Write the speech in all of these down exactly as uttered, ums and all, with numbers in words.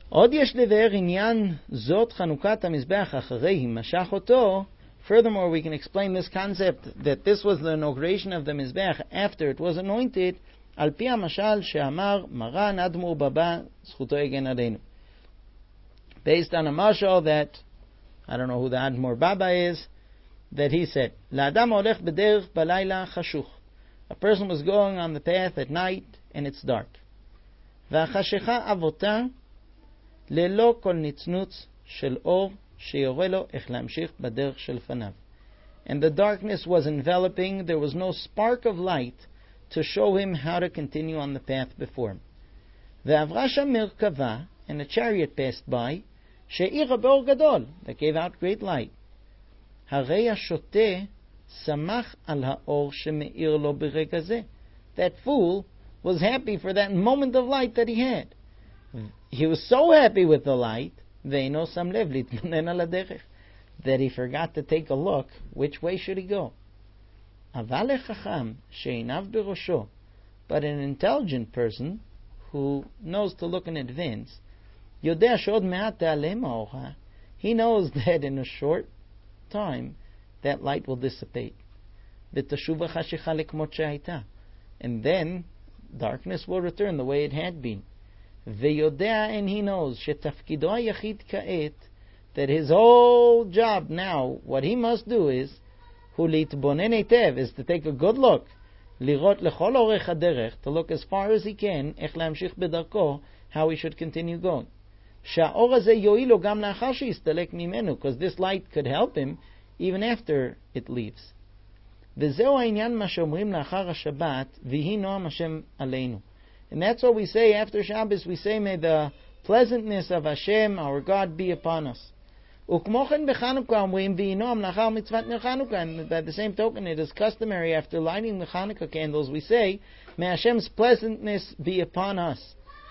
עוד יש לבאר עניין זאת חנוכת המזבח אחרי הימשך אותו. Furthermore, we can explain this concept that this was the inauguration of the Mizbech after it was anointed, על פי המשל שאמר מרן אדמו"ר בבא זכותו יגן עלינו. Based on a mashal that, I don't know who the Admor Baba is, that he said, לאדם הולך בדרך בלילה חשוך. A person was going on the path at night and it's dark. והחשיכה אבותה ללא כל נצנוץ של אור שיורה לו איך להמשיך בדרך שלפניו. And the darkness was enveloping, there was no spark of light to show him how to continue on the path before him. ועברה שם מרכבה, and a chariot passed by, שהאירה באור גדול, that gave out great light. הרי השוטה שמח על האור שמאיר לו ברגע זה. That fool was happy for that moment of light that he had. He was so happy with the light, ואינו שם לב להתבונן על הדרך, that he forgot to take a look, which way should he go. אבל לחכם שעיניו בראשו, but an intelligent person who knows to look in advance, יודע שעוד מעט תיעלם האורה, he knows that in a short time that light will dissipate. ותשוב החשיכה לכמות שהייתה, and then darkness will return the way it had been. ויודע, and he knows שתפקידו היחיד כעת, that his whole job now, what he must do is, הוא להתבונן היטב, is to take a good look, לראות לכל אורך הדרך, to look as far as he can, איך להמשיך בדרכו, how he should continue going. שהאור הזה יועיל לו גם לאחר שיסתלק ממנו, because this light could help him even after it leaves. וזהו העניין מה שאומרים לאחר השבת, ויהי נועם השם עלינו. And that's what we say after Shabbos. We say, may the pleasantness of Hashem, our God, be upon us. וכמו כן בחנוכה אומרים, ויהי נועם לאחר מצוות נר חנוכה. And by the same token, it is customary after lighting the Hanukkah candles, we say, may Hashem's pleasantness be upon us.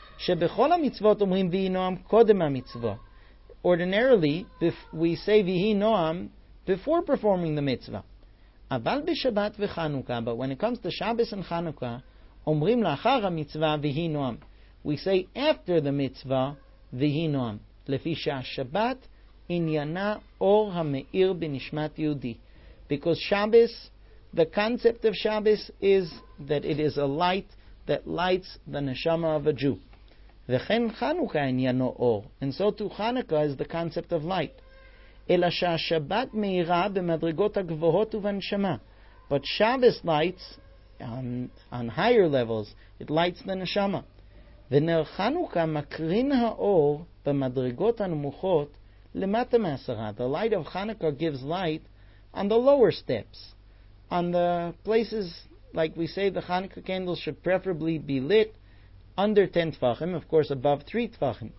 שבכל המצוות אומרים, ויהי נועם קודם המצווה. Ordinarily, we say ויהי נועם before performing the mitzvah. אבל בשבת וחנוכה, but when it comes to Shabbos and Hanukkah, אומרים לאחר המצווה ויהי נועם. We say after the mitzvah ויהי נועם. לפי שהשבת עניינה אור המאיר בנשמת יהודי. Because Shabbos, the concept of Shabbos is that it is a light that lights the neshama of a Jew. וכן חנוכה עניינו אור. And so too Hanukkah is the concept of light. אלא שהשבת מאירה במדרגות הגבוהות ובנשמה. But Shabbos lights on, on higher levels, it lights the neshama. ונר חנוכה מקרין האור במדרגות הנמוכות למטה מעשרה. The light of Hanukkah gives light on the lower steps, on the places, like we say, the Hanukkah candles should preferably be lit under ten tfachim, of course above three tfachim.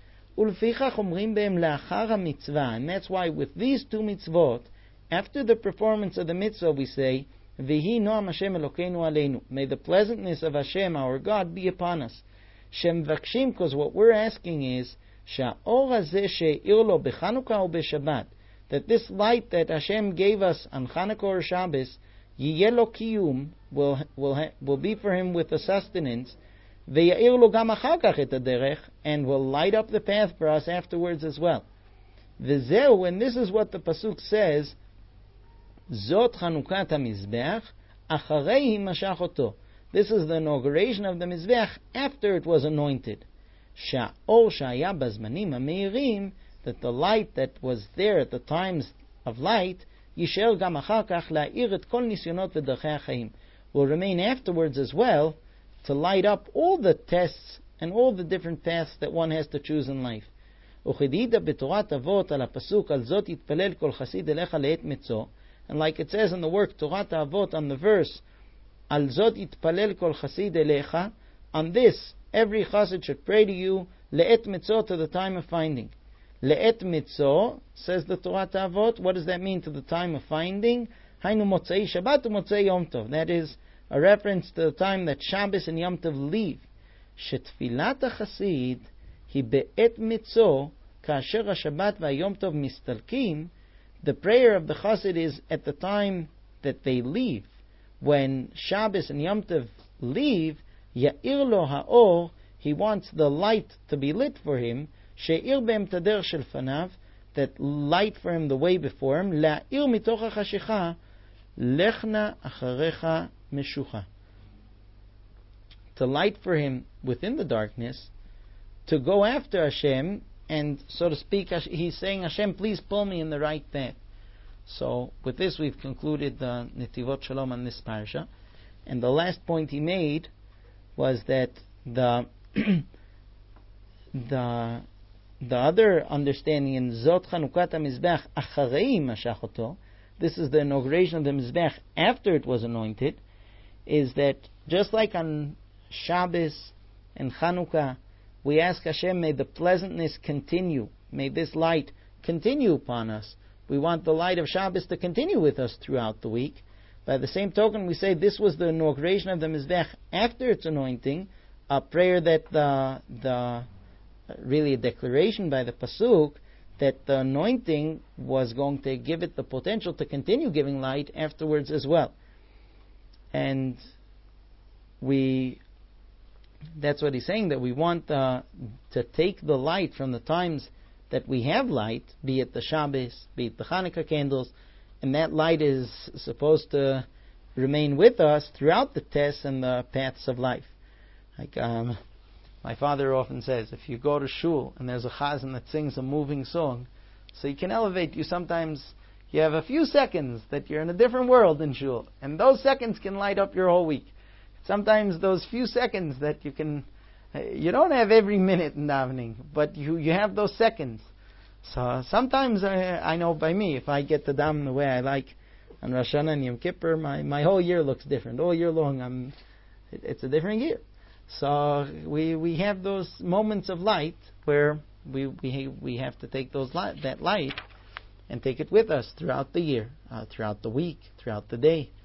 ולפיכך אומרים בהם לאחר המצווה, and that's why with these two mitzvot, after the performance of the mitzvah, we say, Vihi noam Hashem Elokeinu aleinu. May the pleasantness of Hashem, our God, be upon us. Shem vakshim, because what we're asking is, Sha'or hazeh she'ir lo b'Chanukah or b'Shabbat, that this light that Hashem gave us on Chanukah or Shabbos, yiyeh lo kiyum, will, will, will be for him with a sustenance, ve'ya'ir lo gam achar kach et haderech, and will light up the path for us afterwards as well. V'zeu, and this is what the pasuk says, Zot Chanukat HaMizbeach, Acharei Himashach Oto. This is the inauguration of the Mizbeach after it was anointed. Sha'or Sha'aya Bazmanim HaMeirim, that the light that was there at the times of light, Yisher Gam Achar Kach La'ir Et Kol Nisyonot V'Derchei HaChaim, will remain afterwards as well to light up all the tests and all the different paths that one has to choose in life. וכדאידע בתורת אבות על הפסוק על זאת יתפלל כל חסיד אליך לעת מצוא. And like it says in the work Torah Avot on the verse, Al zot yitpalel kol chasid elecha, on this every chassid should pray to you le'et mitzvot, to the time of finding. Le'et mitzvot, says the Torah Avot, what does that mean, to the time of finding? Hainu motzei Shabbat u'motzei Yom Tov. That is a reference to the time that Shabbos and Yom Tov leave. Shetfilat hachasid hi be'et mitzvot kasher haShabbat va'Yom Tov mistalkim. The prayer of the chassid is at the time that they leave. When Shabbos and Yom Tov leave, Ya'ir lo ha'or, he wants the light to be lit for him, she'ir be'em tader shel fanav, that light for him the way before him, la'ir mitoch ha'chashicha, lechna acharecha meshucha, to light for him within the darkness, to go after Hashem, and so to speak, he's saying, Hashem, please pull me in the right path. So with this we've concluded the Netivot Shalom on this parasha. And the last point he made was that the the the other understanding in Zot Chanukat HaMizbech Acharei Mashachoto, this is the inauguration of the Mizbech after it was anointed, is that just like on Shabbos and Chanukah, we ask Hashem, may the pleasantness continue, may this light continue upon us. We want the light of Shabbos to continue with us throughout the week. By the same token, we say this was the inauguration of the Mizbech after its anointing, a prayer that the, the really a declaration by the Pasuk that the anointing was going to give it the potential to continue giving light afterwards as well. And we, that's what he's saying, that we want uh, to take the light from the times that we have light, be it the Shabbos, be it the Hanukkah candles, and that light is supposed to remain with us throughout the tests and the paths of life. Like um, my father often says, if you go to shul and there's a chazan that sings a moving song, so you can elevate you. Sometimes you have a few seconds that you're in a different world in shul, and those seconds can light up your whole week. Sometimes those few seconds that you can, you don't have every minute in davening, but you, you have those seconds. So sometimes I, I know by me, if I get to daven the way I like on Rosh Hashanah and Yom Kippur, my, my whole year looks different. All year long, I'm, it, it's a different year. So we we have those moments of light where we we we have to take those light, that light and take it with us throughout the year, uh, throughout the week, throughout the day.